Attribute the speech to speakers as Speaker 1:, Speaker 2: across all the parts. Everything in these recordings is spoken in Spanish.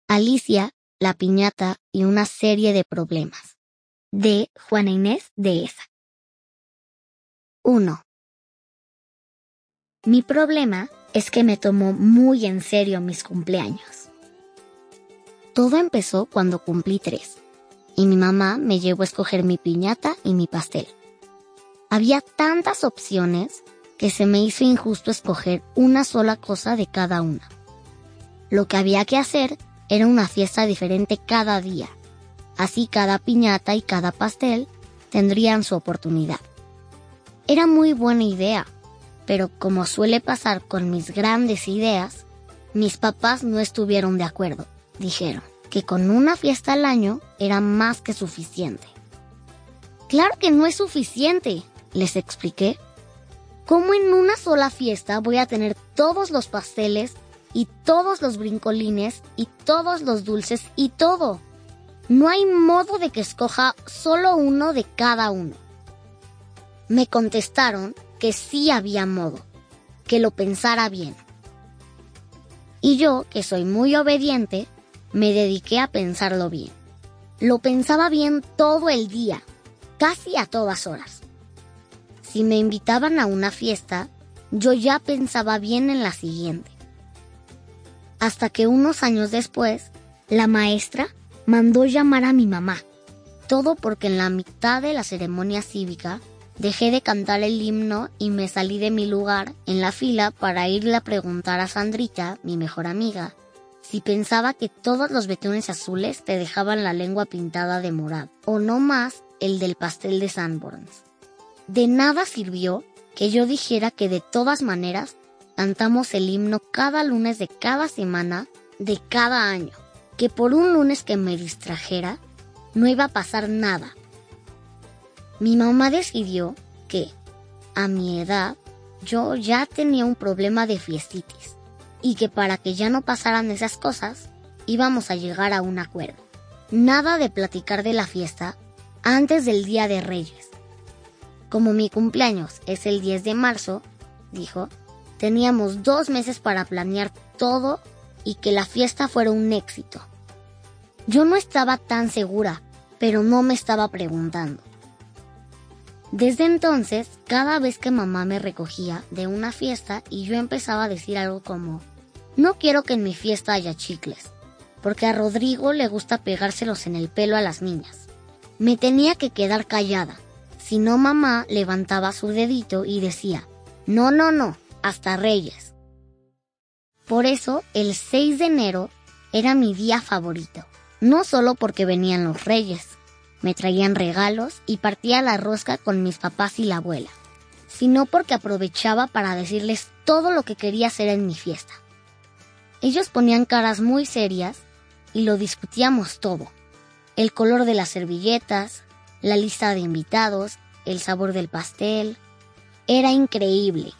Speaker 1: Alicia, la piñata y una serie de problemas. De Juana Inés de Esa. 1. Mi problema es que me tomo muy en serio mis cumpleaños. Todo empezó cuando cumplí 3 y mi mamá me llevó a escoger mi piñata y mi pastel. Había tantas opciones que se me hizo injusto escoger una sola cosa de cada una. Lo que había que hacer era una fiesta diferente cada día. Así cada piñata y cada pastel tendrían su oportunidad. Era muy buena idea, pero como suele pasar con mis grandes ideas, mis papás no estuvieron de acuerdo. Dijeron que con una fiesta al año era más que suficiente. ¡Claro que no es suficiente!, les expliqué. ¿Cómo en una sola fiesta voy a tener todos los pasteles y todos los brincolines y todos los dulces y todo? No hay modo de que escoja solo uno de cada uno. Me contestaron que sí había modo, que lo pensara bien. Y yo, que soy muy obediente, me dediqué a pensarlo bien. Lo pensaba bien todo el día, casi a todas horas. Si me invitaban a una fiesta, yo ya pensaba bien en la siguiente. Hasta que unos años después, la maestra mandó llamar a mi mamá. Todo porque en la mitad de la ceremonia cívica dejé de cantar el himno y me salí de mi lugar en la fila para irle a preguntar a Sandrita, mi mejor amiga, si pensaba que todos los betones azules te dejaban la lengua pintada de morado, o no más el del pastel de Sanborns. De nada sirvió que yo dijera que de todas maneras cantamos el himno cada lunes de cada semana de cada año, que por un lunes que me distrajera no iba a pasar nada. Mi mamá decidió que, a mi edad, yo ya tenía un problema de fiestitis y que para que ya no pasaran esas cosas, íbamos a llegar a un acuerdo. Nada de platicar de la fiesta antes del Día de Reyes. Como mi cumpleaños es el 10 de marzo, dijo, teníamos 2 meses para planear todo y que la fiesta fuera un éxito. Yo no estaba tan segura, pero no me estaba preguntando. Desde entonces, cada vez que mamá me recogía de una fiesta y yo empezaba a decir algo como, no quiero que en mi fiesta haya chicles, porque a Rodrigo le gusta pegárselos en el pelo a las niñas. Me tenía que quedar callada, si no mamá levantaba su dedito y decía, no, hasta Reyes. Por eso, el 6 de enero era mi día favorito, no solo porque venían los Reyes, me traían regalos y partía la rosca con mis papás y la abuela, sino porque aprovechaba para decirles todo lo que quería hacer en mi fiesta. Ellos ponían caras muy serias y lo discutíamos todo. El color de las servilletas, la lista de invitados, el sabor del pastel. Era increíble.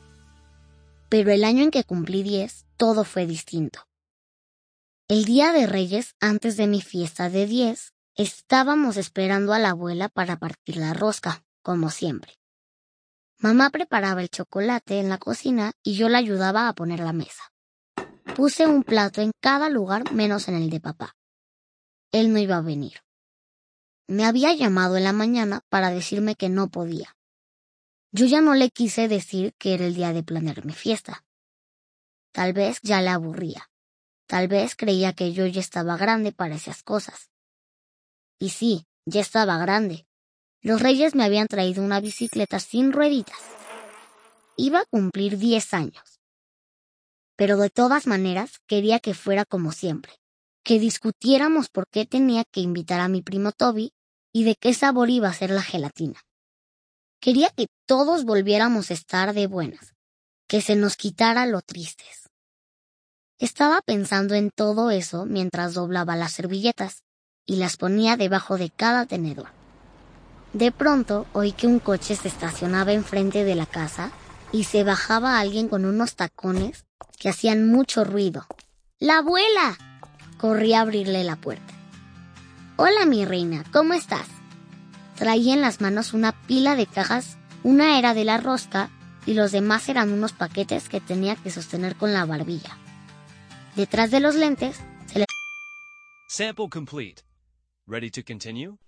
Speaker 1: Pero el año en que cumplí 10, todo fue distinto. El día de Reyes, antes de mi fiesta de 10, estábamos esperando a la abuela para partir la rosca, como siempre. Mamá preparaba el chocolate en la cocina y yo la ayudaba a poner la mesa. Puse un plato en cada lugar menos en el de papá. Él no iba a venir. Me había llamado en la mañana para decirme que no podía. Yo ya no le quise decir que era el día de planear mi fiesta. Tal vez ya le aburría. Tal vez creía que yo ya estaba grande para esas cosas. Y sí, ya estaba grande. Los Reyes me habían traído una bicicleta sin rueditas. Iba a cumplir 10 años. Pero de todas maneras quería que fuera como siempre. Que discutiéramos por qué tenía que invitar a mi primo Toby y de qué sabor iba a ser la gelatina. Quería que todos volviéramos a estar de buenas. Que se nos quitara lo tristes. Estaba pensando en todo eso mientras doblaba las servilletas y las ponía debajo de cada tenedor. De pronto oí que un coche se estacionaba enfrente de la casa y se bajaba alguien con unos tacones que hacían mucho ruido. ¡La abuela! Corrí a abrirle la puerta. Hola, mi reina, ¿cómo estás? Traía en las manos una pila de cajas, una era de la rosca y los demás eran unos paquetes que tenía que sostener con la barbilla. Detrás de los lentes se le
Speaker 2: Sample complete. Ready to continue?